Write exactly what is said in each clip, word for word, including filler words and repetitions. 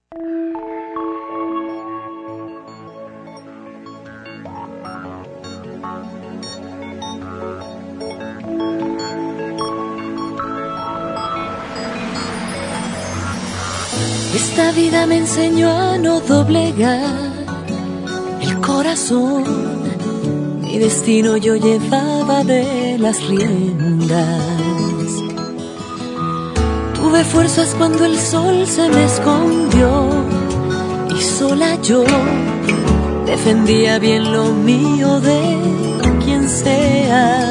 Esta vida me enseñó a no doblegar el corazón. Mi destino yo llevaba de las riendas. Tuve fuerzas cuando el sol se me escondió y sola yo defendía bien lo mío de quien sea.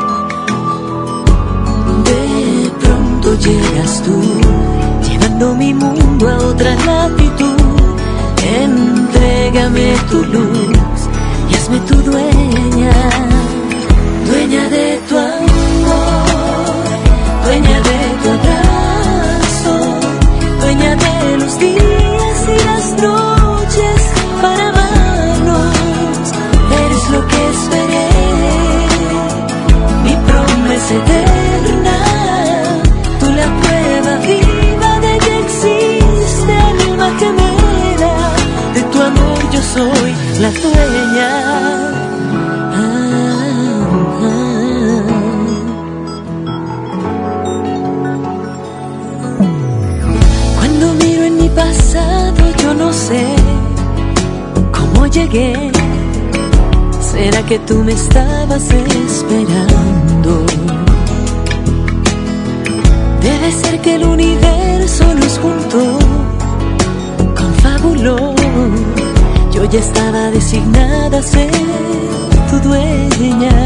De pronto llegas tú, llevando mi mundo a otra latitud. Entrégame tu luz y hazme tu dueña, dueña de tu amor, dueña de tu abrazo, dueña de los días y las noches para amarnos. Eres lo que esperé, mi promesa eterna, tú la prueba viva de que existe alma gemela. De tu amor yo soy la dueña. Ah, ah. Cuando miro en mi pasado yo no sé cómo llegué. ¿Será que tú me estabas esperando? Debe ser que el universo nos juntó, confabuló. Yo ya estaba designada a ser tu dueña.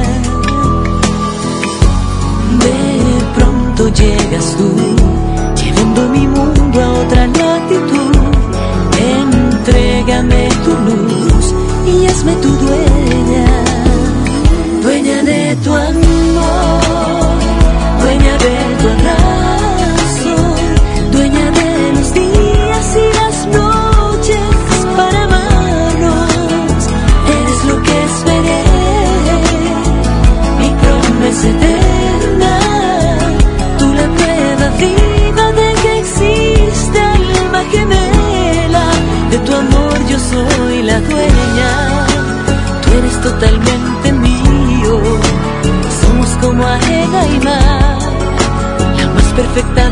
De pronto llegas tú, llevando mi mundo a otra latitud. Entrégame tu luz y hazme tu dueña, dueña de tu amor, dueña de tu abrazo, dueña de los días y las noches para amarnos. Eres lo que esperé, mi promesa eterna, tú la prueba viva de que existe alma gemela. De tu amor yo soy la dueña, tú eres totalmente mío. Somos como arena y mar, la más perfecta